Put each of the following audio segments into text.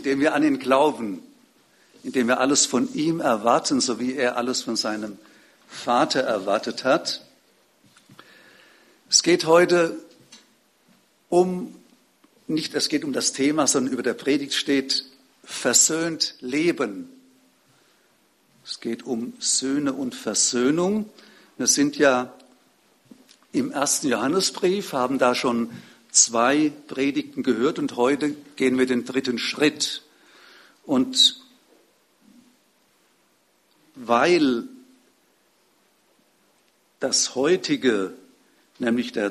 indem wir an ihn glauben, indem wir alles von ihm erwarten, so wie er alles von seinem Vater erwartet hat. Es geht heute es geht um das Thema, sondern über der Predigt steht, versöhnt leben. Es geht um Söhne und Versöhnung. Wir sind ja im 1. Johannesbrief, haben da schon 2 Predigten gehört und heute gehen wir den 3. Schritt. Und weil das heutige, nämlich der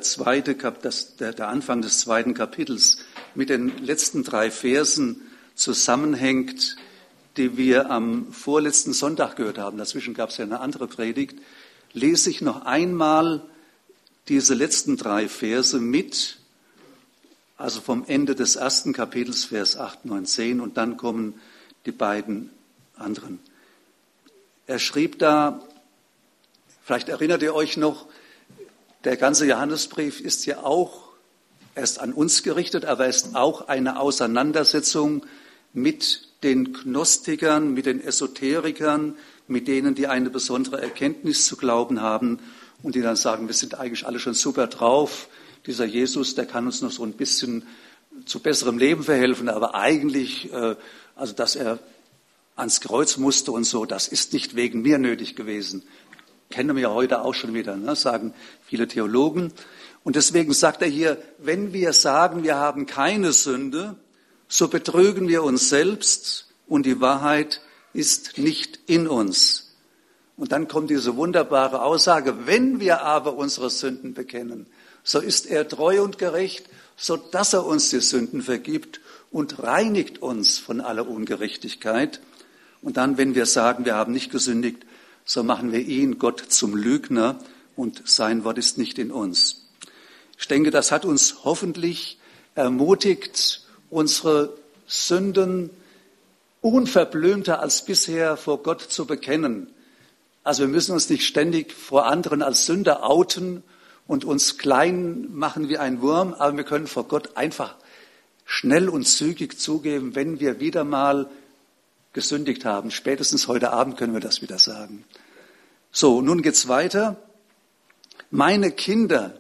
Anfang des 2. Kapitels mit den letzten 3 Versen zusammenhängt, die wir am vorletzten Sonntag gehört haben, dazwischen gab es ja eine andere Predigt, lese ich noch einmal diese letzten 3 Verse mit, also vom Ende des 1. Kapitels, Vers 8, 9, 10, und dann kommen die beiden anderen. Er schrieb da, vielleicht erinnert ihr euch noch, der ganze Johannesbrief ist ja auch, er ist an uns gerichtet, aber er ist auch eine Auseinandersetzung mit den Gnostikern, mit den Esoterikern, mit denen, die eine besondere Erkenntnis zu glauben haben und die dann sagen, wir sind eigentlich alle schon super drauf. Dieser Jesus, der kann uns noch so ein bisschen zu besserem Leben verhelfen, aber eigentlich, also dass er ans Kreuz musste und so, das ist nicht wegen mir nötig gewesen. Kennen wir ja heute auch schon wieder, ne, sagen viele Theologen. Und deswegen sagt er hier, wenn wir sagen, wir haben keine Sünde, so betrügen wir uns selbst und die Wahrheit ist nicht in uns. Und dann kommt diese wunderbare Aussage, wenn wir aber unsere Sünden bekennen, so ist er treu und gerecht, so dass er uns die Sünden vergibt und reinigt uns von aller Ungerechtigkeit. Und dann, wenn wir sagen, wir haben nicht gesündigt, so machen wir ihn, Gott, zum Lügner und sein Wort ist nicht in uns. Ich denke, das hat uns hoffentlich ermutigt, unsere Sünden unverblümter als bisher vor Gott zu bekennen. Also wir müssen uns nicht ständig vor anderen als Sünder outen und uns klein machen wie ein Wurm, aber wir können vor Gott einfach schnell und zügig zugeben, wenn wir wieder mal gesündigt haben. Spätestens heute Abend können wir das wieder sagen. So, nun geht's weiter. Meine Kinder,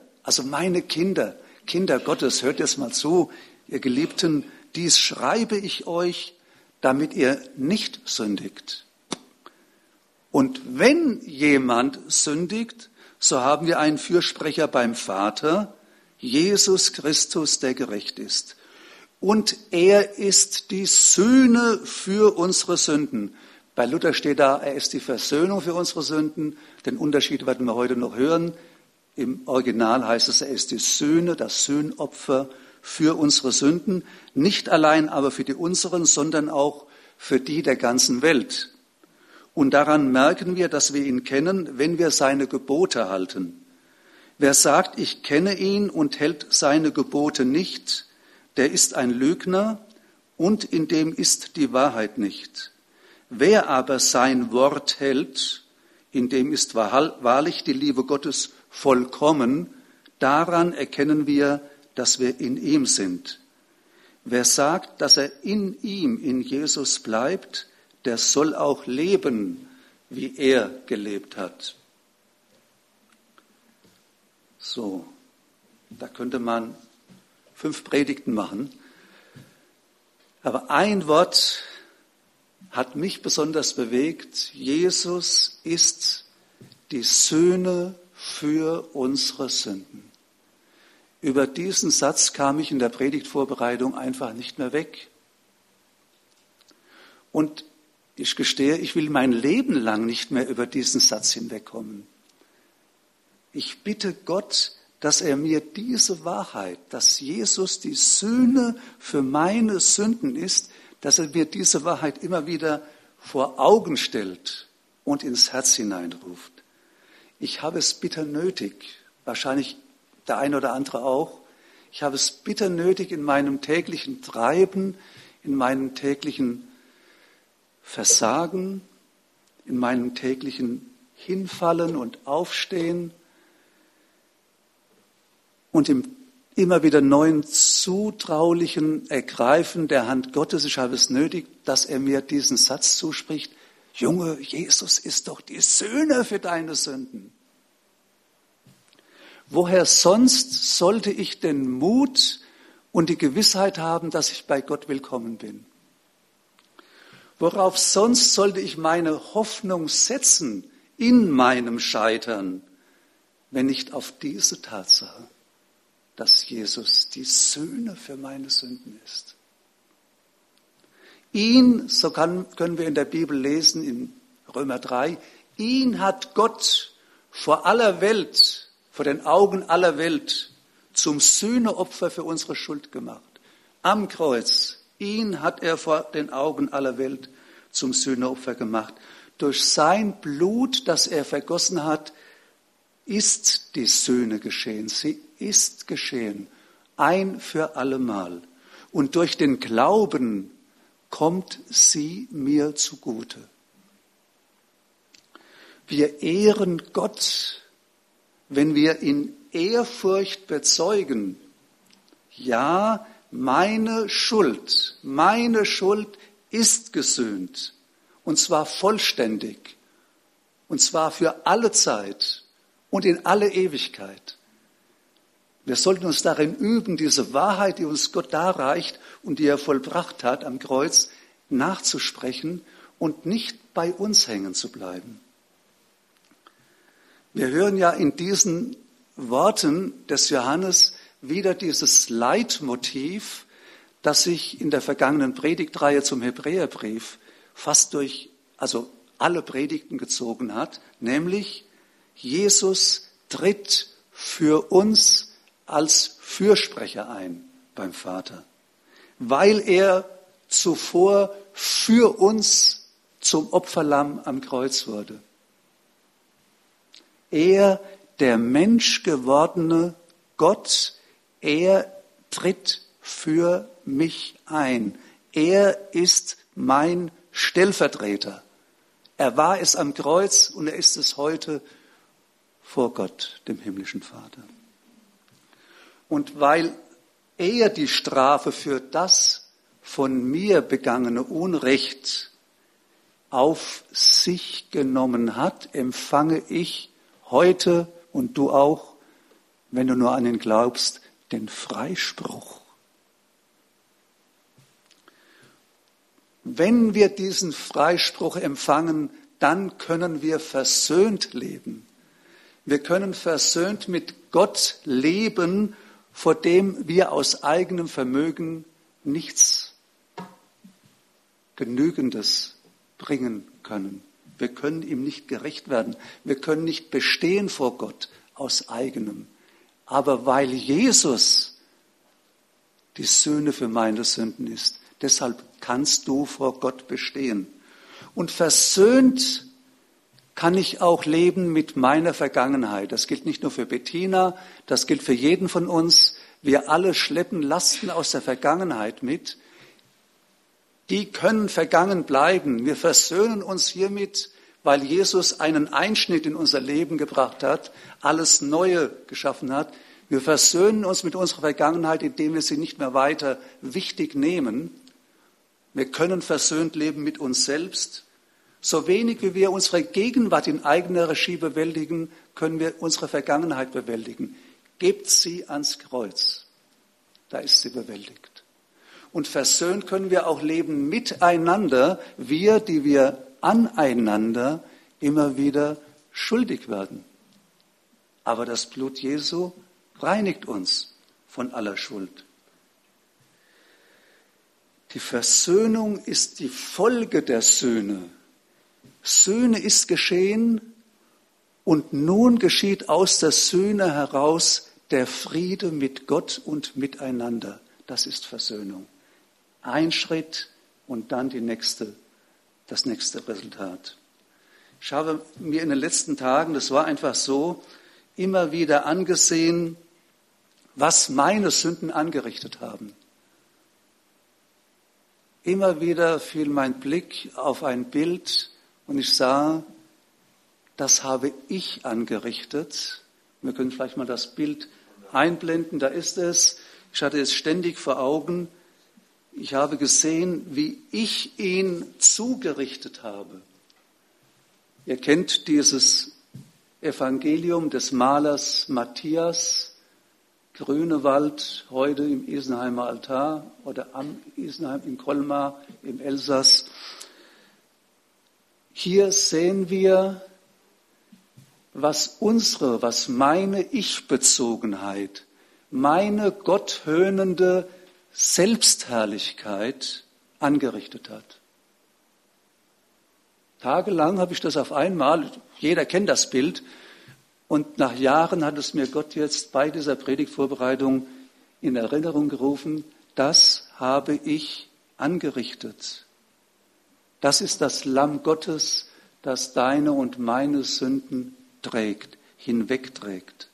Kinder Gottes, hört jetzt mal zu, ihr Geliebten, dies schreibe ich euch, damit ihr nicht sündigt. Und wenn jemand sündigt, so haben wir einen Fürsprecher beim Vater, Jesus Christus, der gerecht ist. Und er ist die Sühne für unsere Sünden. Bei Luther steht da, er ist die Versöhnung für unsere Sünden. Den Unterschied werden wir heute noch hören. Im Original heißt es, er ist die Sühne, das Sühnopfer für unsere Sünden. Nicht allein aber für die unseren, sondern auch für die der ganzen Welt. Und daran merken wir, dass wir ihn kennen, wenn wir seine Gebote halten. Wer sagt, ich kenne ihn und hält seine Gebote nicht, der ist ein Lügner und in dem ist die Wahrheit nicht. Wer aber sein Wort hält, in dem ist wahrlich die Liebe Gottes vollkommen, daran erkennen wir, dass wir in ihm sind. Wer sagt, dass er in ihm, in Jesus bleibt, der soll auch leben, wie er gelebt hat. So, da könnte man 5 Predigten machen. Aber ein Wort hat mich besonders bewegt. Jesus ist die Sühne für unsere Sünden. Über diesen Satz kam ich in der Predigtvorbereitung einfach nicht mehr weg. Und ich gestehe, ich will mein Leben lang nicht mehr über diesen Satz hinwegkommen. Ich bitte Gott, dass er mir diese Wahrheit, dass Jesus die Sühne für meine Sünden ist, dass er mir diese Wahrheit immer wieder vor Augen stellt und ins Herz hineinruft. Ich habe es bitter nötig, wahrscheinlich der eine oder andere auch. Ich habe es bitter nötig in meinem täglichen Treiben, in meinem täglichen Versagen, in meinem täglichen Hinfallen und Aufstehen und immer wieder neuen zutraulichen Ergreifen der Hand Gottes. Ich habe es nötig, dass er mir diesen Satz zuspricht: Junge, Jesus ist doch die Sühne für deine Sünden. Woher sonst sollte ich den Mut und die Gewissheit haben, dass ich bei Gott willkommen bin? Worauf sonst sollte ich meine Hoffnung setzen in meinem Scheitern, wenn nicht auf diese Tatsache, dass Jesus die Sühne für meine Sünden ist? Ihn, so können wir in der Bibel lesen, in Römer 3, ihn hat Gott vor aller Welt, vor den Augen aller Welt, zum Sühneopfer für unsere Schuld gemacht. Am Kreuz, ihn hat er vor den Augen aller Welt zum Sühneopfer gemacht. Durch sein Blut, das er vergossen hat, ist die Sühne geschehen. Sie ist geschehen, ein für allemal. Und durch den Glauben kommt sie mir zugute. Wir ehren Gott, wenn wir in Ehrfurcht bezeugen: Ja, meine Schuld ist gesühnt, und zwar vollständig, und zwar für alle Zeit und in alle Ewigkeit. Wir sollten uns darin üben, diese Wahrheit, die uns Gott darreicht und die er vollbracht hat am Kreuz, nachzusprechen und nicht bei uns hängen zu bleiben. Wir hören ja in diesen Worten des Johannes wieder dieses Leitmotiv, das sich in der vergangenen Predigtreihe zum Hebräerbrief fast durch alle Predigten gezogen hat, nämlich: Jesus tritt für uns als Fürsprecher ein beim Vater, weil er zuvor für uns zum Opferlamm am Kreuz wurde. Er, der menschgewordene Gott, er tritt für mich ein. Er ist mein Stellvertreter. Er war es am Kreuz und er ist es heute vor Gott, dem himmlischen Vater. Und weil er die Strafe für das von mir begangene Unrecht auf sich genommen hat, empfange ich heute, und du auch, wenn du nur an ihn glaubst, den Freispruch. Wenn wir diesen Freispruch empfangen, dann können wir versöhnt leben. Wir können versöhnt mit Gott leben, vor dem wir aus eigenem Vermögen nichts Genügendes bringen können. Wir können ihm nicht gerecht werden. Wir können nicht bestehen vor Gott aus eigenem. Aber weil Jesus die Sühne für meine Sünden ist, deshalb kannst du vor Gott bestehen. Und versöhnt kann ich auch leben mit meiner Vergangenheit. Das gilt nicht nur für Bettina, das gilt für jeden von uns. Wir alle schleppen Lasten aus der Vergangenheit mit. Die können vergangen bleiben. Wir versöhnen uns hiermit, weil Jesus einen Einschnitt in unser Leben gebracht hat, alles Neue geschaffen hat. Wir versöhnen uns mit unserer Vergangenheit, indem wir sie nicht mehr weiter wichtig nehmen. Wir können versöhnt leben mit uns selbst. So wenig wie wir unsere Gegenwart in eigener Regie bewältigen, können wir unsere Vergangenheit bewältigen. Gebt sie ans Kreuz. Da ist sie bewältigt. Und versöhnt können wir auch leben miteinander, wir, die wir aneinander immer wieder schuldig werden. Aber das Blut Jesu reinigt uns von aller Schuld. Die Versöhnung ist die Folge der Sühne. Sühne ist geschehen und nun geschieht aus der Sühne heraus der Friede mit Gott und miteinander. Das ist Versöhnung. Ein Schritt und dann das nächste Resultat. Ich habe mir in den letzten Tagen, das war einfach so, immer wieder angesehen, was meine Sünden angerichtet haben. Immer wieder fiel mein Blick auf ein Bild und ich sah, das habe ich angerichtet. Wir können vielleicht mal das Bild einblenden, da ist es. Ich hatte es ständig vor Augen. Ich habe gesehen, wie ich ihn zugerichtet habe. Ihr kennt dieses Evangelium des Malers Matthias, Grünewald, heute im Isenheimer Altar oder am Isenheim in Colmar im Elsass. Hier sehen wir, was meine Ich-Bezogenheit, meine gotthöhnende Selbstherrlichkeit angerichtet hat. Tagelang habe ich das auf einmal, jeder kennt das Bild, und nach Jahren hat es mir Gott jetzt bei dieser Predigtvorbereitung in Erinnerung gerufen, das habe ich angerichtet. Das ist das Lamm Gottes, das deine und meine Sünden trägt, hinwegträgt.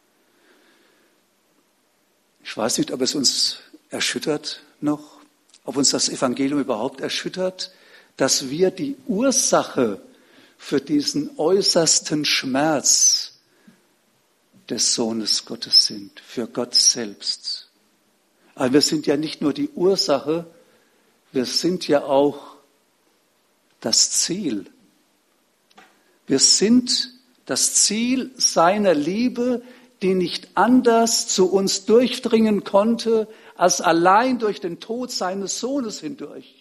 Ich weiß nicht, ob es uns erschüttert noch, ob uns das Evangelium überhaupt erschüttert, dass wir die Ursache für diesen äußersten Schmerz des Sohnes Gottes sind, für Gott selbst. Aber wir sind ja nicht nur die Ursache, wir sind ja auch das Ziel. Wir sind das Ziel seiner Liebe, die nicht anders zu uns durchdringen konnte, als allein durch den Tod seines Sohnes hindurch.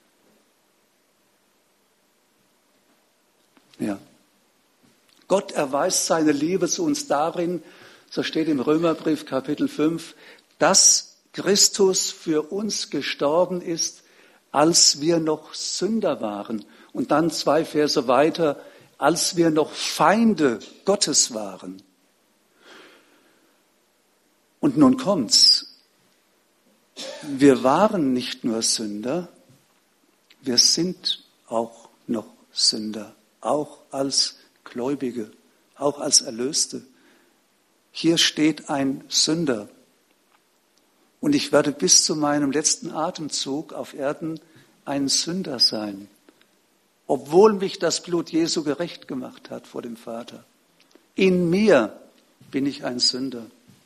Ja. Gott erweist seine Liebe zu uns darin, so steht im Römerbrief Kapitel 5, dass Christus für uns gestorben ist, als wir noch Sünder waren. Und dann 2 Verse weiter, als wir noch Feinde Gottes waren. Und nun kommt's. Wir waren nicht nur Sünder, wir sind auch noch Sünder, auch als Gläubige, auch als Erlöste. Hier steht ein Sünder. Und ich werde bis zu meinem letzten Atemzug auf Erden ein Sünder sein, obwohl mich das Blut Jesu gerecht gemacht hat vor dem Vater. In mir bin ich ein Sünder.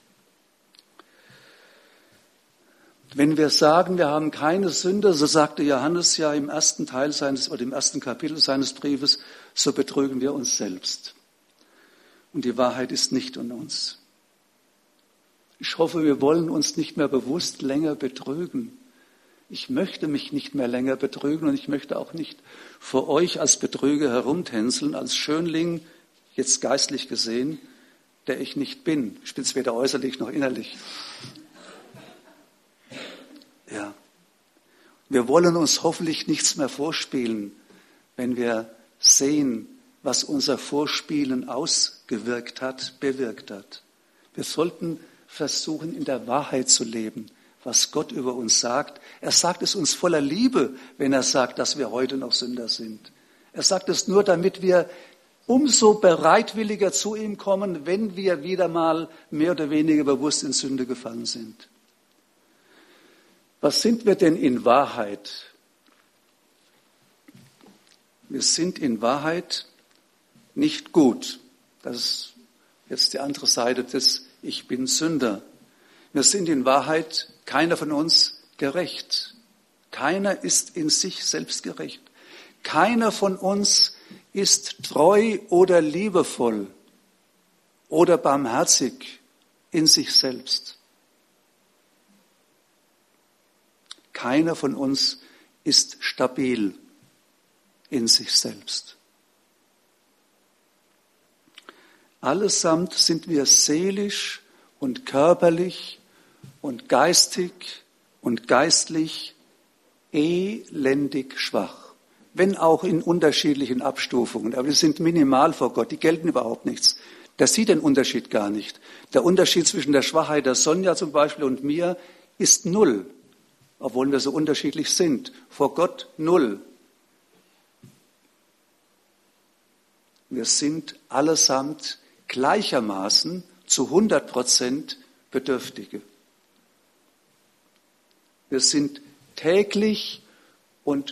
Wenn wir sagen, wir haben keine Sünde, so sagte Johannes ja im ersten Teil im ersten Kapitel seines Briefes, so betrügen wir uns selbst. Und die Wahrheit ist nicht in uns. Ich hoffe, wir wollen uns nicht mehr bewusst länger betrügen. Ich möchte mich nicht mehr länger betrügen und ich möchte auch nicht vor euch als Betrüger herumtänzeln, als Schönling, jetzt geistlich gesehen, der ich nicht bin. Ich bin es weder äußerlich noch innerlich. Ja. Wir wollen uns hoffentlich nichts mehr vorspielen, wenn wir sehen, was unser Vorspielen ausgewirkt hat, bewirkt hat. Wir sollten versuchen, in der Wahrheit zu leben, was Gott über uns sagt. Er sagt es uns voller Liebe, wenn er sagt, dass wir heute noch Sünder sind. Er sagt es nur, damit wir umso bereitwilliger zu ihm kommen, wenn wir wieder mal mehr oder weniger bewusst in Sünde gefallen sind. Was sind wir denn in Wahrheit? Wir sind in Wahrheit nicht gut. Das ist jetzt die andere Seite des Ich bin Sünder. Wir sind in Wahrheit keiner von uns gerecht. Keiner ist in sich selbst gerecht. Keiner von uns ist treu oder liebevoll oder barmherzig in sich selbst. Keiner von uns ist stabil in sich selbst. Allesamt sind wir seelisch und körperlich und geistig und geistlich elendig schwach, wenn auch in unterschiedlichen Abstufungen. Aber wir sind minimal vor Gott, die gelten überhaupt nichts. Der sieht den Unterschied gar nicht. Der Unterschied zwischen der Schwachheit der Sonja zum Beispiel und mir ist 0. Obwohl wir so unterschiedlich sind. Vor Gott 0. Wir sind allesamt gleichermaßen zu 100% Bedürftige. Wir sind täglich und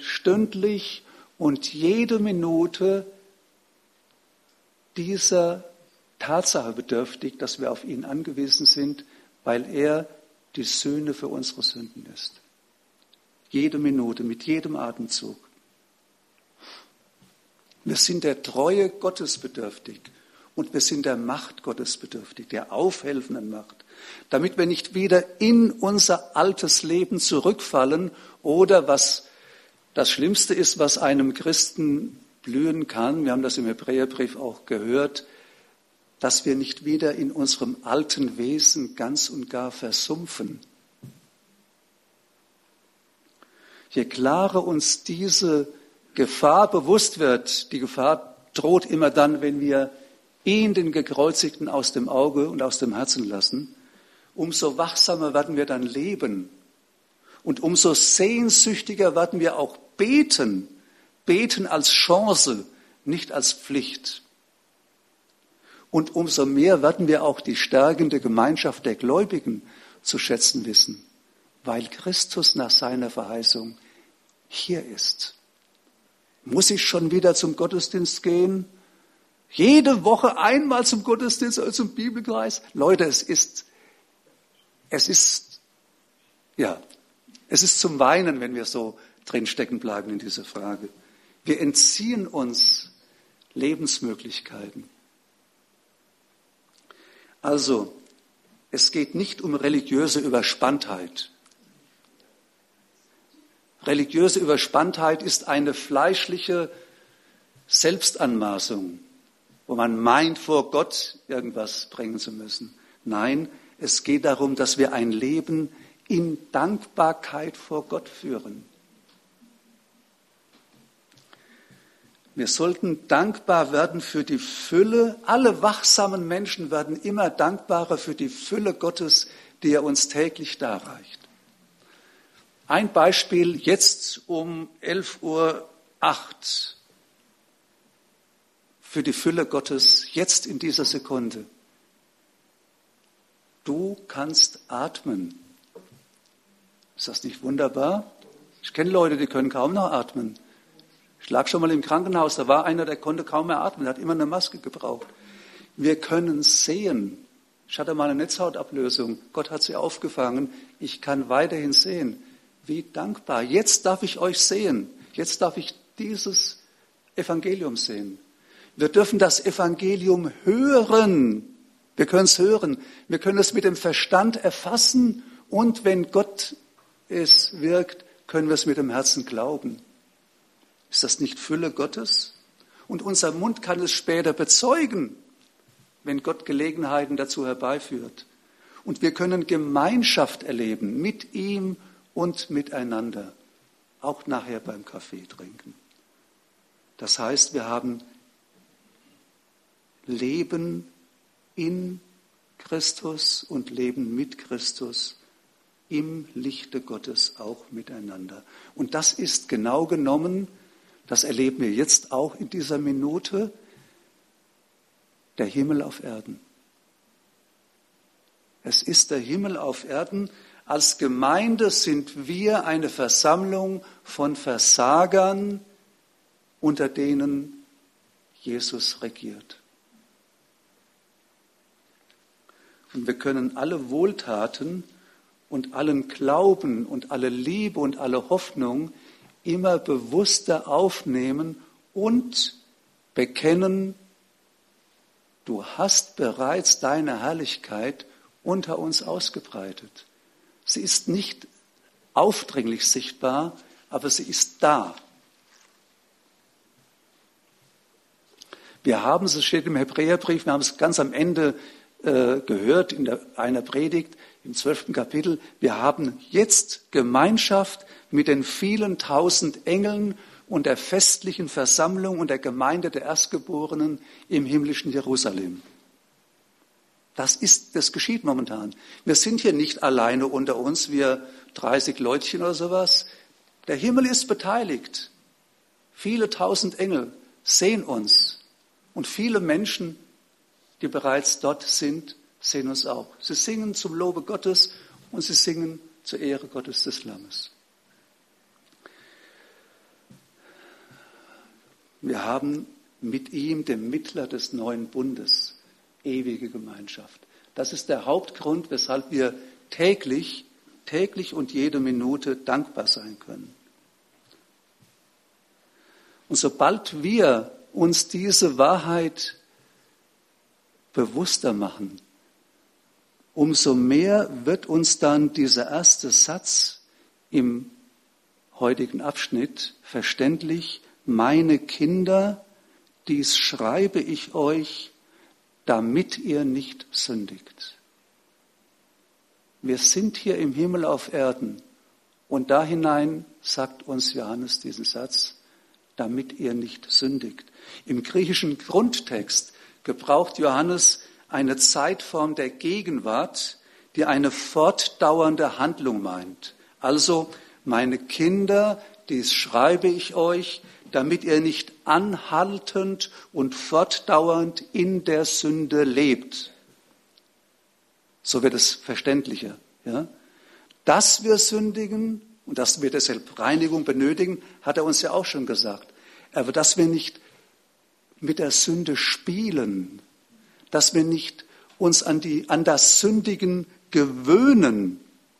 stündlich und jede Minute dieser Tatsache bedürftig, dass wir auf ihn angewiesen sind, weil er die Sühne für unsere Sünden ist. Jede Minute, mit jedem Atemzug. Wir sind der Treue Gottes bedürftig und wir sind der Macht Gottes bedürftig, der aufhelfenden Macht, damit wir nicht wieder in unser altes Leben zurückfallen oder was das Schlimmste ist, was einem Christen blühen kann, wir haben das im Hebräerbrief auch gehört, dass wir nicht wieder in unserem alten Wesen ganz und gar versumpfen. Je klarer uns diese Gefahr bewusst wird, die Gefahr droht immer dann, wenn wir ihn, den Gekreuzigten, aus dem Auge und aus dem Herzen lassen, umso wachsamer werden wir dann leben und umso sehnsüchtiger werden wir auch beten, beten als Chance, nicht als Pflicht. Und umso mehr werden wir auch die stärkende Gemeinschaft der Gläubigen zu schätzen wissen, weil Christus nach seiner Verheißung hier ist. Muss ich schon wieder zum Gottesdienst gehen? Jede Woche einmal zum Gottesdienst oder zum Bibelkreis? Leute, es ist zum Weinen, wenn wir so drin stecken bleiben in dieser Frage. Wir entziehen uns Lebensmöglichkeiten. Also, es geht nicht um religiöse Überspanntheit. Religiöse Überspanntheit ist eine fleischliche Selbstanmaßung, wo man meint, vor Gott irgendwas bringen zu müssen. Nein, es geht darum, dass wir ein Leben in Dankbarkeit vor Gott führen. Wir sollten dankbar werden für die Fülle. Alle wachsamen Menschen werden immer dankbarer für die Fülle Gottes, die er uns täglich darreicht. Ein Beispiel jetzt um 11:08 Uhr für die Fülle Gottes, jetzt in dieser Sekunde. Du kannst atmen. Ist das nicht wunderbar? Ich kenne Leute, die können kaum noch atmen. Ich lag schon mal im Krankenhaus, da war einer, der konnte kaum mehr atmen, der hat immer eine Maske gebraucht. Wir können sehen. Ich hatte mal eine Netzhautablösung. Gott hat sie aufgefangen. Ich kann weiterhin sehen. Wie dankbar. Jetzt darf ich euch sehen. Jetzt darf ich dieses Evangelium sehen. Wir dürfen das Evangelium hören. Wir können es hören. Wir können es mit dem Verstand erfassen. Und wenn Gott es wirkt, können wir es mit dem Herzen glauben. Ist das nicht Fülle Gottes? Und unser Mund kann es später bezeugen, wenn Gott Gelegenheiten dazu herbeiführt. Und wir können Gemeinschaft erleben mit ihm und miteinander, auch nachher beim Kaffee trinken. Das heißt, wir haben Leben in Christus und Leben mit Christus im Lichte Gottes auch miteinander. Und das ist genau genommen, das erleben wir jetzt auch in dieser Minute, der Himmel auf Erden. Es ist der Himmel auf Erden. Als Gemeinde sind wir eine Versammlung von Versagern, unter denen Jesus regiert. Und wir können alle Wohltaten und allen Glauben und alle Liebe und alle Hoffnung immer bewusster aufnehmen und bekennen, du hast bereits deine Herrlichkeit unter uns ausgebreitet. Sie ist nicht aufdringlich sichtbar, aber sie ist da. Wir haben, es steht im Hebräerbrief, wir haben es ganz am Ende gehört in einer Predigt im 12. Kapitel, wir haben jetzt Gemeinschaft mit den vielen tausend Engeln und der festlichen Versammlung und der Gemeinde der Erstgeborenen im himmlischen Jerusalem. Das geschieht momentan. Wir sind hier nicht alleine unter uns, wir 30 Leutchen oder sowas. Der Himmel ist beteiligt. Viele tausend Engel sehen uns und viele Menschen, die bereits dort sind, sehen uns auch. Sie singen zum Lobe Gottes und sie singen zur Ehre Gottes des Lammes. Wir haben mit ihm, dem Mittler des neuen Bundes, ewige Gemeinschaft. Das ist der Hauptgrund, weshalb wir täglich und jede Minute dankbar sein können. Und sobald wir uns diese Wahrheit bewusster machen, umso mehr wird uns dann dieser erste Satz im heutigen Abschnitt verständlich: Meine Kinder, dies schreibe ich euch, damit ihr nicht sündigt. Wir sind hier im Himmel auf Erden und da hinein sagt uns Johannes diesen Satz, damit ihr nicht sündigt. Im griechischen Grundtext gebraucht Johannes eine Zeitform der Gegenwart, die eine fortdauernde Handlung meint. Also, meine Kinder, dies schreibe ich euch, damit ihr nicht anhaltend und fortdauernd in der Sünde lebt. So wird es verständlicher. Ja? Dass wir sündigen und dass wir deshalb Reinigung benötigen, hat er uns ja auch schon gesagt. Aber dass wir nicht mit der Sünde spielen, dass wir nicht uns an das Sündigen gewöhnen,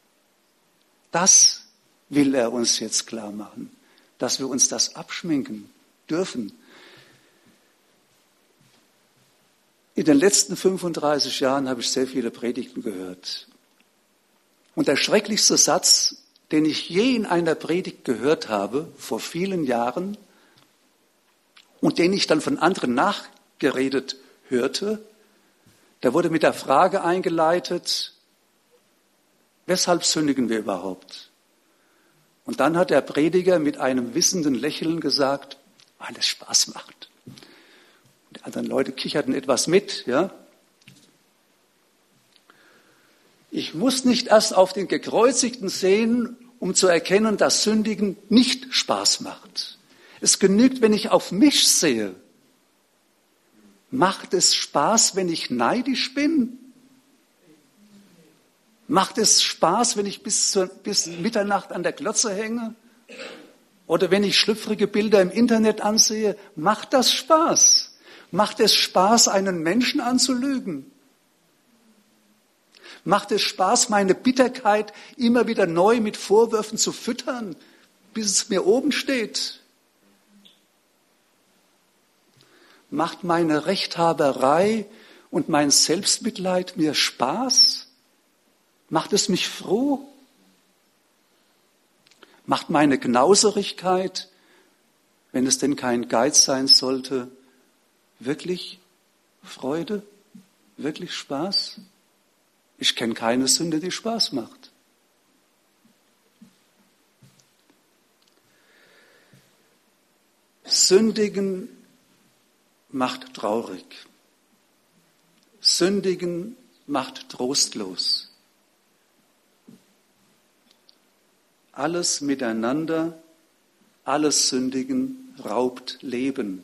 das will er uns jetzt klar machen, dass wir uns das abschminken dürfen. In den letzten 35 Jahren habe ich sehr viele Predigten gehört. Und der schrecklichste Satz, den ich je in einer Predigt gehört habe, vor vielen Jahren, und den ich dann von anderen nachgeredet hörte, der wurde mit der Frage eingeleitet, weshalb sündigen wir überhaupt? Und dann hat der Prediger mit einem wissenden Lächeln gesagt, weil es Spaß macht. Die anderen Leute kicherten etwas mit. Ja. Ich muss nicht erst auf den Gekreuzigten sehen, um zu erkennen, dass Sündigen nicht Spaß macht. Es genügt, wenn ich auf mich sehe. Macht es Spaß, wenn ich neidisch bin? Macht es Spaß, wenn ich bis Mitternacht an der Glotze hänge? Oder wenn ich schlüpfrige Bilder im Internet ansehe? Macht das Spaß? Macht es Spaß, einen Menschen anzulügen? Macht es Spaß, meine Bitterkeit immer wieder neu mit Vorwürfen zu füttern, bis es mir oben steht? Macht meine Rechthaberei und mein Selbstmitleid mir Spaß? Macht es mich froh? Macht meine Knauserigkeit, wenn es denn kein Geiz sein sollte, wirklich Freude? Wirklich Spaß? Ich kenne keine Sünde, die Spaß macht. Sündigen macht traurig. Sündigen macht trostlos. Alles miteinander, alles Sündigen raubt Leben.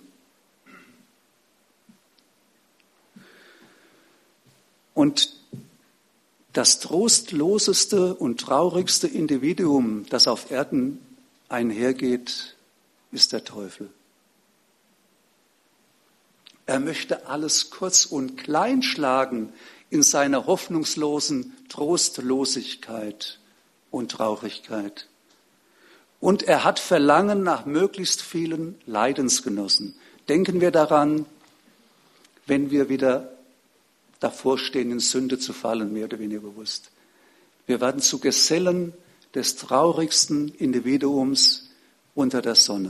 Und das trostloseste und traurigste Individuum, das auf Erden einhergeht, ist der Teufel. Er möchte alles kurz und klein schlagen in seiner hoffnungslosen Trostlosigkeit und Traurigkeit. Und er hat Verlangen nach möglichst vielen Leidensgenossen. Denken wir daran, wenn wir wieder davor stehen, in Sünde zu fallen, mehr oder weniger bewusst. Wir werden zu Gesellen des traurigsten Individuums unter der Sonne.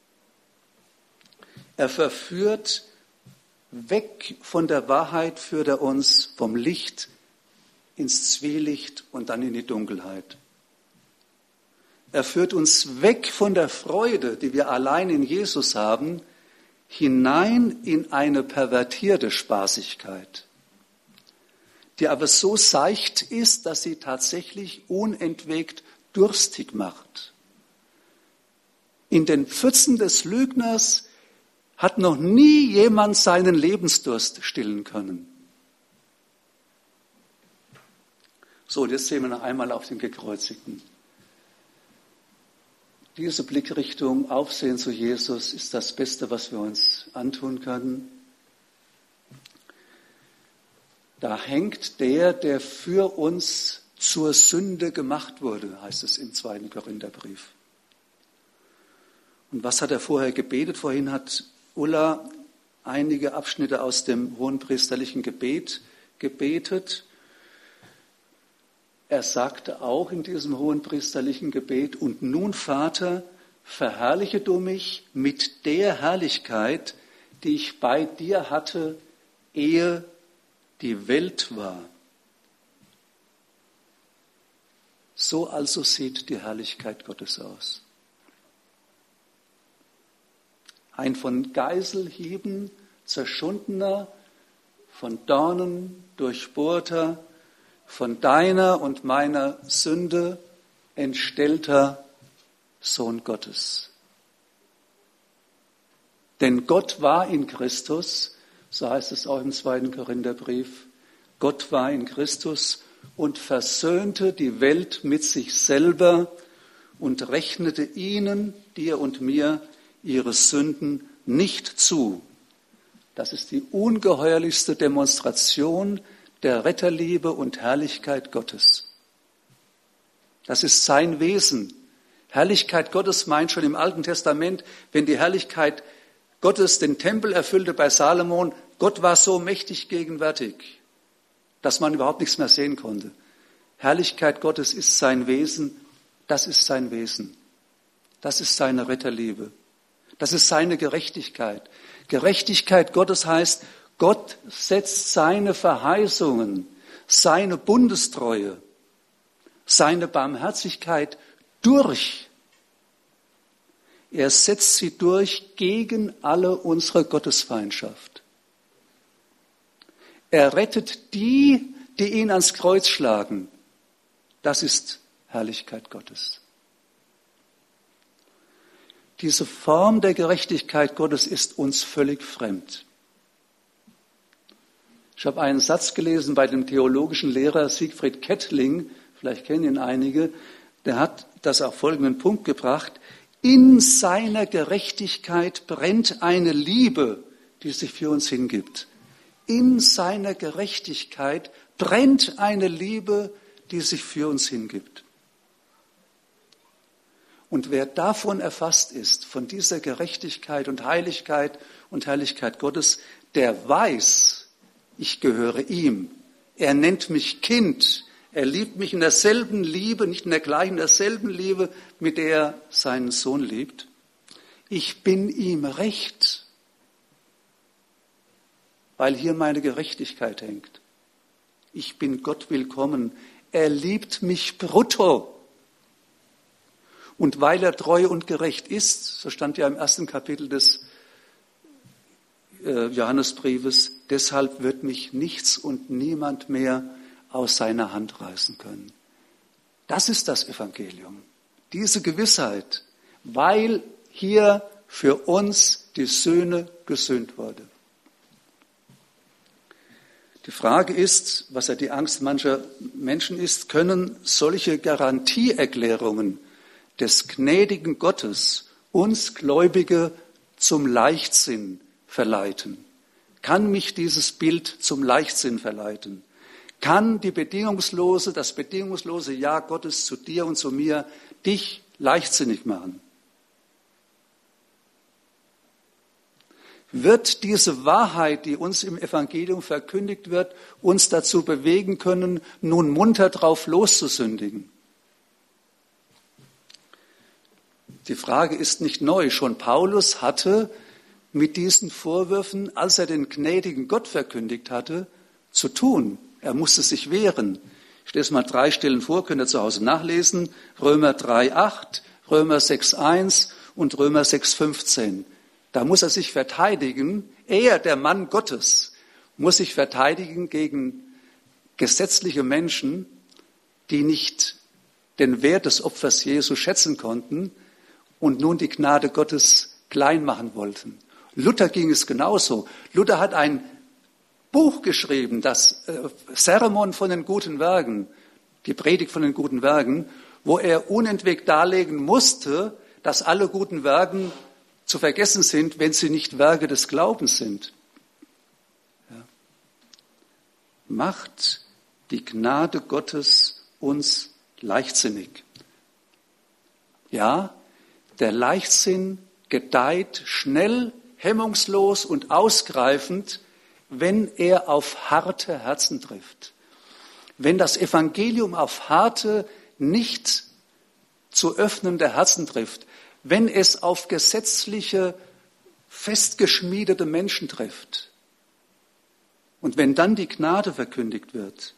Er verführt, weg von der Wahrheit führt er uns vom Licht ins Zwielicht und dann in die Dunkelheit. Er führt uns weg von der Freude, die wir allein in Jesus haben, hinein in eine pervertierte Spaßigkeit, die aber so seicht ist, dass sie tatsächlich unentwegt durstig macht. In den Pfützen des Lügners hat noch nie jemand seinen Lebensdurst stillen können. So, jetzt sehen wir noch einmal auf den Gekreuzigten. Diese Blickrichtung, Aufsehen zu Jesus, ist das Beste, was wir uns antun können. Da hängt der für uns zur Sünde gemacht wurde, heißt es im 2. Korintherbrief. Und was hat er vorher gebetet? Vorhin hat Ulla einige Abschnitte aus dem hohenpriesterlichen Gebet gebetet. Er sagte auch in diesem hohenpriesterlichen Gebet: Und nun, Vater, verherrliche du mich mit der Herrlichkeit, die ich bei dir hatte, ehe die Welt war. So also sieht die Herrlichkeit Gottes aus. Ein von Geiselhieben zerschundener, von Dornen durchbohrter, von deiner und meiner Sünde entstellter Sohn Gottes. Denn Gott war in Christus, so heißt es auch im 2. Korintherbrief, Gott war in Christus und versöhnte die Welt mit sich selber und rechnete ihnen, dir und mir, ihre Sünden nicht zu. Das ist die ungeheuerlichste Demonstration der Retterliebe und Herrlichkeit Gottes. Das ist sein Wesen. Herrlichkeit Gottes meint schon im Alten Testament, wenn die Herrlichkeit Gottes den Tempel erfüllte bei Salomon, Gott war so mächtig gegenwärtig, dass man überhaupt nichts mehr sehen konnte. Herrlichkeit Gottes ist sein Wesen, das ist sein Wesen. Das ist seine Retterliebe. Das ist seine Gerechtigkeit. Gerechtigkeit Gottes heißt, Gott setzt seine Verheißungen, seine Bundestreue, seine Barmherzigkeit durch. Er setzt sie durch gegen alle unsere Gottesfeindschaft. Er rettet die, die ihn ans Kreuz schlagen. Das ist Herrlichkeit Gottes. Diese Form der Gerechtigkeit Gottes ist uns völlig fremd. Ich habe einen Satz gelesen bei dem theologischen Lehrer Siegfried Kettling, vielleicht kennen ihn einige, der hat das auf folgenden Punkt gebracht: In seiner Gerechtigkeit brennt eine Liebe, die sich für uns hingibt. In seiner Gerechtigkeit brennt eine Liebe, die sich für uns hingibt. Und wer davon erfasst ist, von dieser Gerechtigkeit und Herrlichkeit Gottes, der weiß, ich gehöre ihm. Er nennt mich Kind. Er liebt mich in derselben Liebe, nicht in der gleichen, in derselben Liebe, mit der er seinen Sohn liebt. Ich bin ihm recht, weil hier meine Gerechtigkeit hängt. Ich bin Gott willkommen. Er liebt mich brutto. Und weil er treu und gerecht ist, so stand ja im 1. Kapitel des Johannesbriefes, deshalb wird mich nichts und niemand mehr aus seiner Hand reißen können. Das ist das Evangelium. Diese Gewissheit, weil hier für uns die Sühne gesühnt wurde. Die Frage ist, was ja die Angst mancher Menschen ist, können solche Garantieerklärungen des gnädigen Gottes uns Gläubige zum Leichtsinn verleiten? Kann mich dieses Bild zum Leichtsinn verleiten? Kann das bedingungslose Ja Gottes zu dir und zu mir dich leichtsinnig machen? Wird diese Wahrheit, die uns im Evangelium verkündigt wird, uns dazu bewegen können, nun munter drauf loszusündigen? Die Frage ist nicht neu. Schon Paulus hatte mit diesen Vorwürfen, als er den gnädigen Gott verkündigt hatte, zu tun. Er musste sich wehren. Ich lese mal 3 Stellen vor, könnt ihr zu Hause nachlesen. Römer 3,8, Römer 6,1 und Römer 6,15. Da muss er sich verteidigen. Er, der Mann Gottes, muss sich verteidigen gegen gesetzliche Menschen, die nicht den Wert des Opfers Jesu schätzen konnten und nun die Gnade Gottes klein machen wollten. Luther ging es genauso. Luther hat ein Buch geschrieben, das Sermon von den guten Werken, die Predigt von den guten Werken, wo er unentwegt darlegen musste, dass alle guten Werke zu vergessen sind, wenn sie nicht Werke des Glaubens sind. Ja. macht die Gnade Gottes uns leichtsinnig. Ja, der Leichtsinn gedeiht schnell, hemmungslos und ausgreifend, wenn er auf harte Herzen trifft. Wenn das Evangelium auf harte, nicht zu öffnende Herzen trifft, wenn es auf gesetzliche, festgeschmiedete Menschen trifft und wenn dann die Gnade verkündigt wird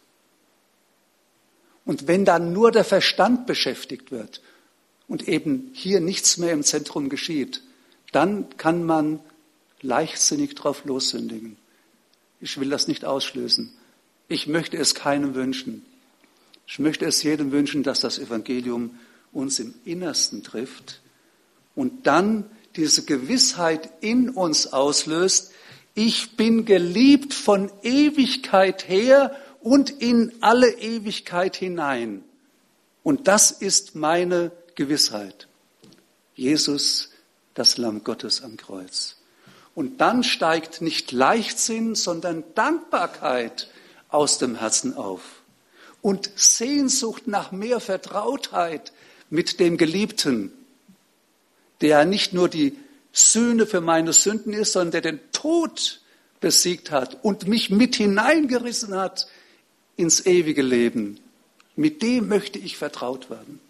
und wenn dann nur der Verstand beschäftigt wird und eben hier nichts mehr im Zentrum geschieht, dann kann man leichtsinnig drauf lossündigen. Ich will das nicht ausschließen. Ich möchte es keinem wünschen. Ich möchte es jedem wünschen, dass das Evangelium uns im Innersten trifft und dann diese Gewissheit in uns auslöst, ich bin geliebt von Ewigkeit her und in alle Ewigkeit hinein. Und das ist meine Gewissheit. Jesus, das Lamm Gottes am Kreuz. Und dann steigt nicht Leichtsinn, sondern Dankbarkeit aus dem Herzen auf. Und Sehnsucht nach mehr Vertrautheit mit dem Geliebten, der nicht nur die Sühne für meine Sünden ist, sondern der den Tod besiegt hat und mich mit hineingerissen hat ins ewige Leben. Mit dem möchte ich vertraut werden.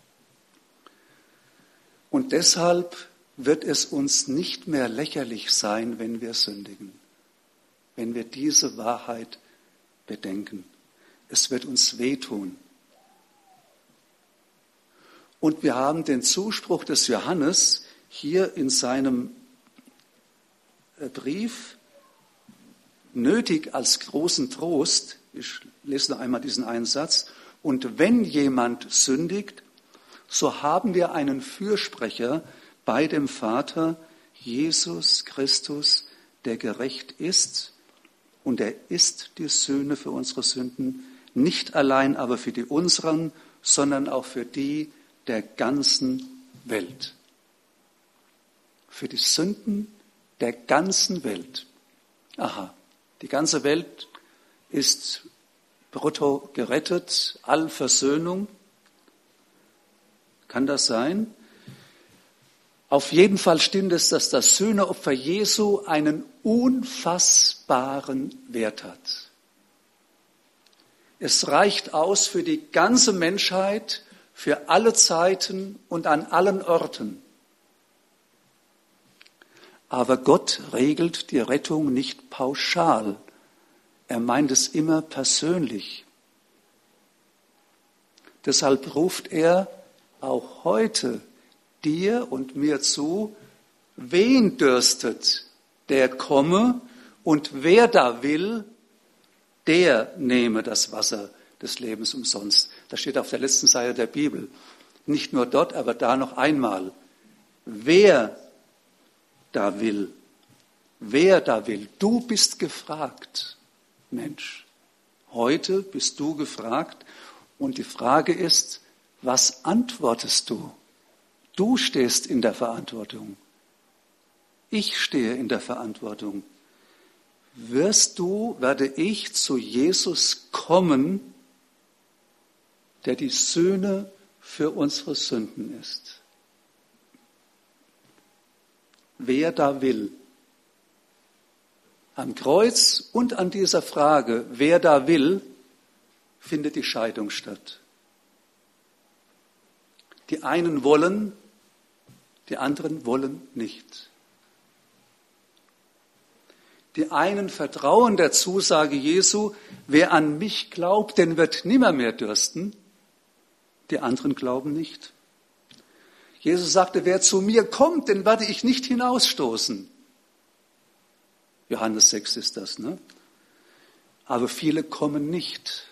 Und deshalb wird es uns nicht mehr lächerlich sein, wenn wir sündigen, wenn wir diese Wahrheit bedenken. Es wird uns wehtun. Und wir haben den Zuspruch des Johannes hier in seinem Brief nötig als großen Trost. Ich lese noch einmal diesen einen Satz. Und wenn jemand sündigt, so haben wir einen Fürsprecher bei dem Vater, Jesus Christus, der gerecht ist. Und er ist die Sühne für unsere Sünden, nicht allein aber für die unseren, sondern auch für die der ganzen Welt. Für die Sünden der ganzen Welt. Aha, die ganze Welt ist brutto gerettet, Allversöhnung. Kann das sein? Auf jeden Fall stimmt es, dass das Sühneopfer Jesu einen unfassbaren Wert hat. Es reicht aus für die ganze Menschheit, für alle Zeiten und an allen Orten. Aber Gott regelt die Rettung nicht pauschal. Er meint es immer persönlich. Deshalb ruft er auch heute dir und mir zu, wen dürstet, der komme, und wer da will, der nehme das Wasser des Lebens umsonst. Das steht auf der letzten Seite der Bibel. Nicht nur dort, aber da noch einmal. Wer da will, du bist gefragt, Mensch. Heute bist du gefragt und die Frage ist, was antwortest du? Du stehst in der Verantwortung. Ich stehe in der Verantwortung. Werde ich zu Jesus kommen, der die Sühne für unsere Sünden ist? Wer da will. Am Kreuz und an dieser Frage, wer da will, findet die Scheidung statt. Die einen wollen, die anderen wollen nicht. Die einen vertrauen der Zusage Jesu, wer an mich glaubt, den wird nimmermehr dürsten. Die anderen glauben nicht. Jesus sagte, wer zu mir kommt, den werde ich nicht hinausstoßen. Johannes 6 ist das, ne? Aber viele kommen nicht.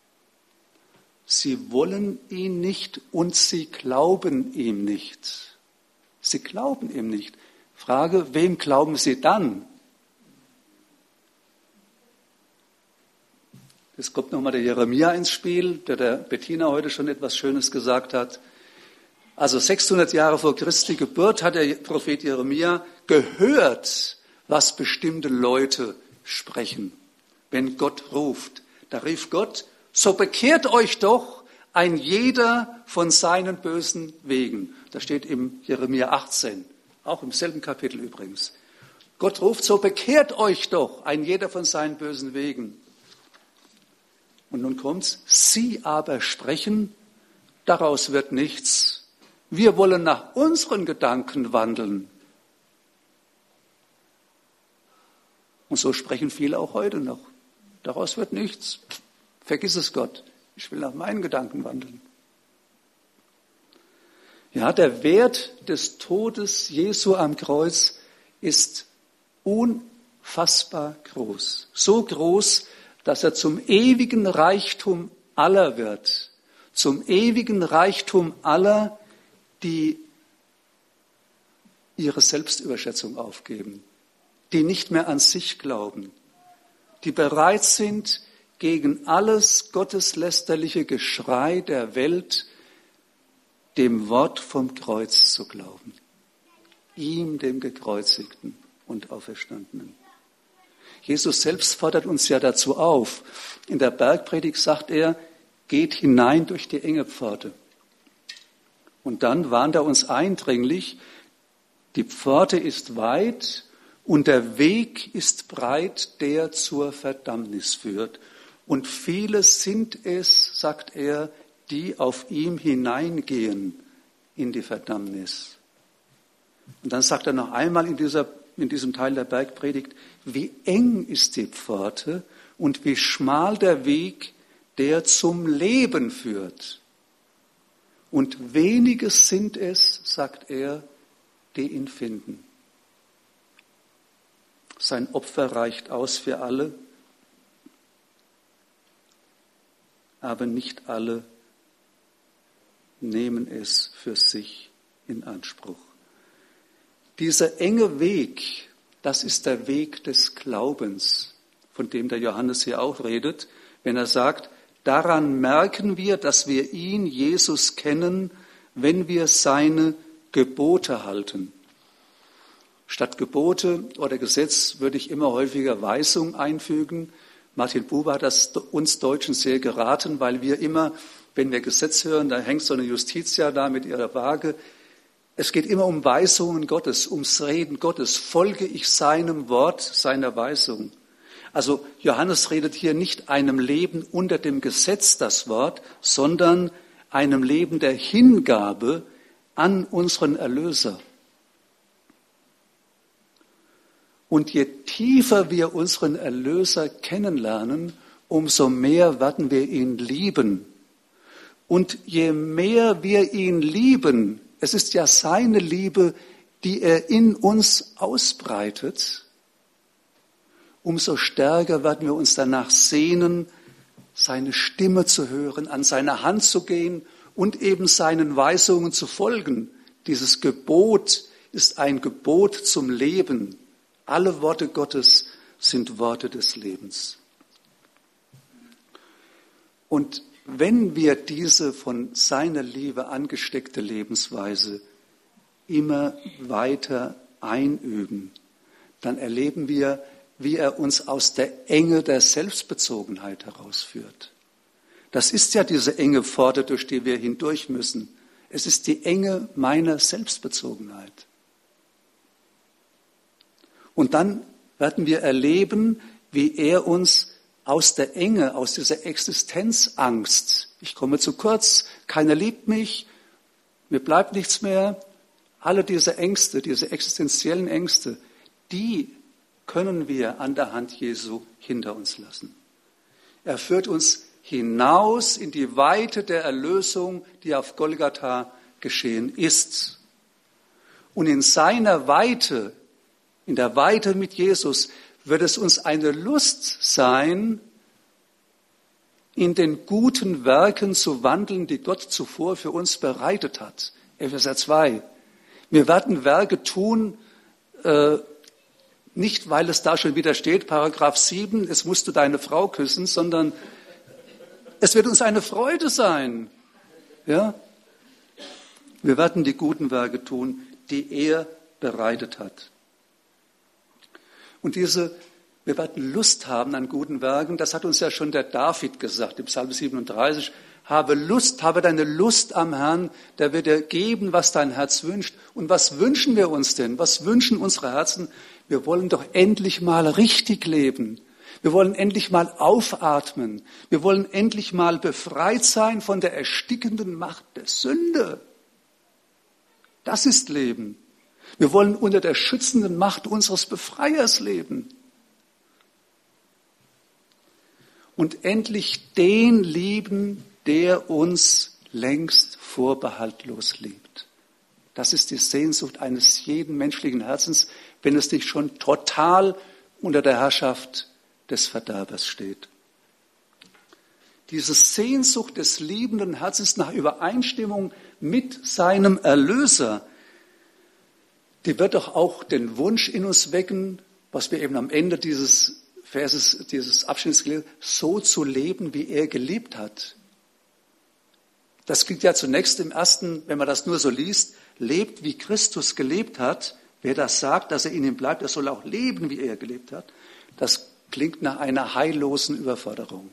Sie wollen ihn nicht und sie glauben ihm nicht. Sie glauben ihm nicht. Frage, wem glauben sie dann? Es kommt nochmal der Jeremia ins Spiel, der Bettina heute schon etwas Schönes gesagt hat. Also 600 Jahre vor Christi Geburt hat der Prophet Jeremia gehört, was bestimmte Leute sprechen, wenn Gott ruft. Da rief Gott, so bekehrt euch doch ein jeder von seinen bösen Wegen. Das steht im Jeremia 18, auch im selben Kapitel übrigens. Gott ruft, so bekehrt euch doch ein jeder von seinen bösen Wegen. Und nun kommt's, sie aber sprechen, daraus wird nichts. Wir wollen nach unseren Gedanken wandeln. Und so sprechen viele auch heute noch. Daraus wird nichts. Vergiss es, Gott. Ich will nach meinen Gedanken wandeln. Ja, der Wert des Todes Jesu am Kreuz ist unfassbar groß. So groß, dass er zum ewigen Reichtum aller wird. Zum ewigen Reichtum aller, die ihre Selbstüberschätzung aufgeben, die nicht mehr an sich glauben, die bereit sind, gegen alles gotteslästerliche Geschrei der Welt dem Wort vom Kreuz zu glauben, ihm, dem Gekreuzigten und Auferstandenen. Jesus selbst fordert uns ja dazu auf. In der Bergpredigt sagt er, geht hinein durch die enge Pforte. Und dann warnt er uns eindringlich, die Pforte ist weit und der Weg ist breit, der zur Verdammnis führt. Und viele sind es, sagt er, die auf ihm hineingehen in die Verdammnis. Und dann sagt er noch einmal in diesem Teil der Bergpredigt, wie eng ist die Pforte und wie schmal der Weg, der zum Leben führt. Und wenige sind es, sagt er, die ihn finden. Sein Opfer reicht aus für alle, aber nicht alle nehmen es für sich in Anspruch. Dieser enge Weg, das ist der Weg des Glaubens, von dem der Johannes hier auch redet, wenn er sagt, daran merken wir, dass wir ihn, Jesus, kennen, wenn wir seine Gebote halten. Statt Gebote oder Gesetz würde ich immer häufiger Weisung einfügen. Martin Buber hat das uns Deutschen sehr geraten, weil wir immer, wenn wir Gesetz hören, da hängt so eine Justitia da mit ihrer Waage. Es geht immer um Weisungen Gottes, ums Reden Gottes. Folge ich seinem Wort, seiner Weisung. Also Johannes redet hier nicht einem Leben unter dem Gesetz das Wort, sondern einem Leben der Hingabe an unseren Erlöser. Und je tiefer wir unseren Erlöser kennenlernen, umso mehr werden wir ihn lieben. Und je mehr wir ihn lieben, es ist ja seine Liebe, die er in uns ausbreitet, umso stärker werden wir uns danach sehnen, seine Stimme zu hören, an seine Hand zu gehen und eben seinen Weisungen zu folgen. Dieses Gebot ist ein Gebot zum Leben. Alle Worte Gottes sind Worte des Lebens. Und wenn wir diese von seiner Liebe angesteckte Lebensweise immer weiter einüben, dann erleben wir, wie er uns aus der Enge der Selbstbezogenheit herausführt. Das ist ja diese enge Pforte, durch die wir hindurch müssen. Es ist die Enge meiner Selbstbezogenheit. Und dann werden wir erleben, wie er uns aus der Enge, aus dieser Existenzangst, ich komme zu kurz, keiner liebt mich, mir bleibt nichts mehr, alle diese Ängste, diese existenziellen Ängste, die können wir an der Hand Jesu hinter uns lassen. Er führt uns hinaus in die Weite der Erlösung, die auf Golgatha geschehen ist. Und in seiner Weite, in der Weite mit Jesus, wird es uns eine Lust sein, in den guten Werken zu wandeln, die Gott zuvor für uns bereitet hat. Epheser 2. Wir werden Werke tun, nicht weil es da schon wieder steht, Paragraph 7, es musst du deine Frau küssen, sondern es wird uns eine Freude sein. Ja? Wir werden die guten Werke tun, die er bereitet hat. Und diese Wir werden Lust haben an guten Werken. Das hat uns ja schon der David gesagt im Psalm 37. Habe deine Lust am Herrn, der wird dir geben, was dein Herz wünscht. Und was wünschen wir uns denn? Was wünschen unsere Herzen? Wir wollen doch endlich mal richtig leben. Wir wollen endlich mal aufatmen. Wir wollen endlich mal befreit sein von der erstickenden Macht der Sünde. Das ist Leben. Wir wollen unter der schützenden Macht unseres Befreiers leben. Und endlich den lieben, der uns längst vorbehaltlos liebt. Das ist die Sehnsucht eines jeden menschlichen Herzens, wenn es nicht schon total unter der Herrschaft des Verderbers steht. Diese Sehnsucht des liebenden Herzens nach Übereinstimmung mit seinem Erlöser, die wird doch auch den Wunsch in uns wecken, was wir eben am Ende dieses Verses, dieses Abschnitts gelesen haben, so zu leben, wie er gelebt hat. Das klingt ja zunächst im ersten, wenn man das nur so liest, lebt, wie Christus gelebt hat. Wer das sagt, dass er in ihm bleibt, der soll auch leben, wie er gelebt hat. Das klingt nach einer heillosen Überforderung.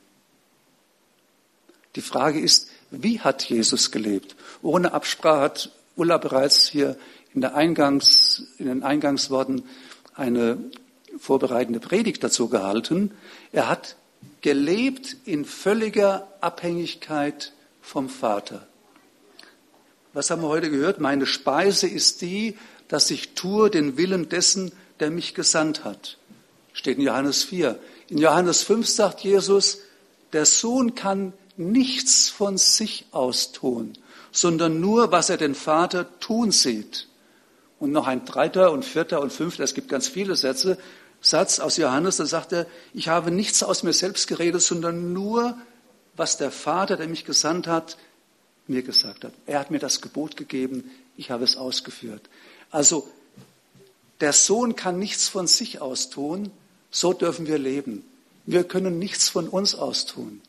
Die Frage ist, wie hat Jesus gelebt? Ohne Absprache hat Ulla bereits hier in den Eingangsworten eine vorbereitende Predigt dazu gehalten. Er hat gelebt in völliger Abhängigkeit vom Vater. Was haben wir heute gehört? Meine Speise ist die, dass ich tue den Willen dessen, der mich gesandt hat. Steht in Johannes 4. In Johannes 5 sagt Jesus, der Sohn kann nichts von sich aus tun, sondern nur, was er den Vater tun sieht. Und noch ein 3. und 4. und 5. Es gibt ganz viele Satz aus Johannes, da sagt er, ich habe nichts aus mir selbst geredet, sondern nur, was der Vater, der mich gesandt hat, mir gesagt hat. Er hat mir das Gebot gegeben, ich habe es ausgeführt. Also, der Sohn kann nichts von sich aus tun, so dürfen wir leben. Wir können nichts von uns aus tun.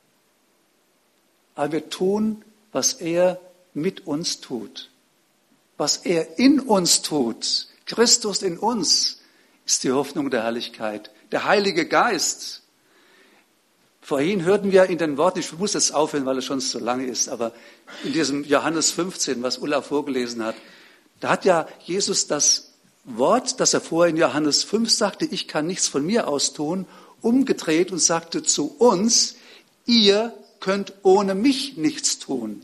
Aber wir tun, was er mit uns tut. Was er in uns tut. Christus in uns ist die Hoffnung der Herrlichkeit. Der Heilige Geist. Vorhin hörten wir in den Worten, ich muss jetzt aufhören, weil es schon so lange ist, aber in diesem Johannes 15, was Ulla vorgelesen hat, da hat ja Jesus das Wort, das er vorher in Johannes 5 sagte, ich kann nichts von mir aus tun, umgedreht und sagte zu uns, ihr könnt ohne mich nichts tun.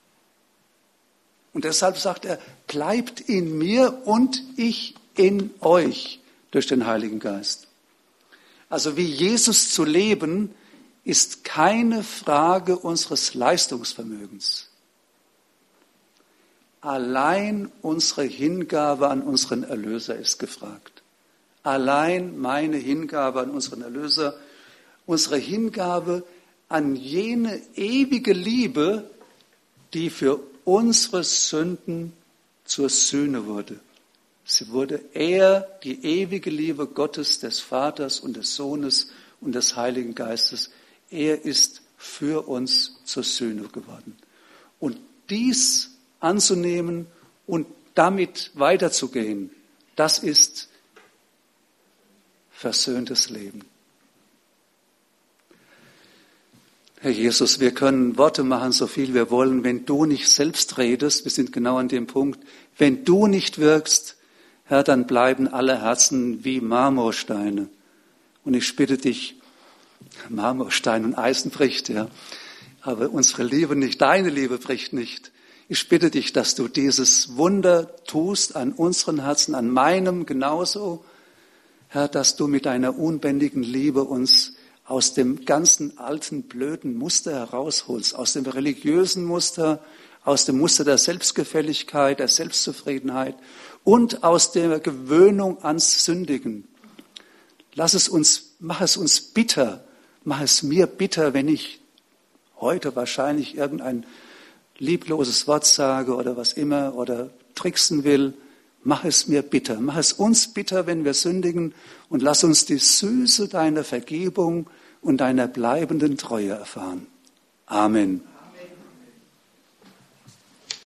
Und deshalb sagt er, bleibt in mir und ich in euch durch den Heiligen Geist. Also wie Jesus zu leben, ist keine Frage unseres Leistungsvermögens. Allein unsere Hingabe an unseren Erlöser ist gefragt. Allein meine Hingabe an unseren Erlöser, unsere Hingabe an jene ewige Liebe, die für unsere Sünden zur Sühne wurde. Sie wurde die ewige Liebe Gottes, des Vaters und des Sohnes und des Heiligen Geistes. Er ist für uns zur Sühne geworden. Und dies anzunehmen und damit weiterzugehen, das ist versöhntes Leben. Herr Jesus, wir können Worte machen, so viel wir wollen, wenn du nicht selbst redest, wir sind genau an dem Punkt, wenn du nicht wirkst, Herr, dann bleiben alle Herzen wie Marmorsteine. Und ich bitte dich, Marmorstein und Eisen bricht, ja, aber unsere Liebe nicht, deine Liebe bricht nicht. Ich bitte dich, dass du dieses Wunder tust an unseren Herzen, an meinem genauso, Herr, dass du mit deiner unbändigen Liebe uns aus dem ganzen alten, blöden Muster herausholst, aus dem religiösen Muster, aus dem Muster der Selbstgefälligkeit, der Selbstzufriedenheit und aus der Gewöhnung ans Sündigen. Mach es uns bitter, mach es mir bitter, wenn ich heute wahrscheinlich irgendein liebloses Wort sage oder was immer oder tricksen will. Mach es mir bitter, mach es uns bitter, wenn wir sündigen und lass uns die Süße deiner Vergebung und deiner bleibenden Treue erfahren. Amen.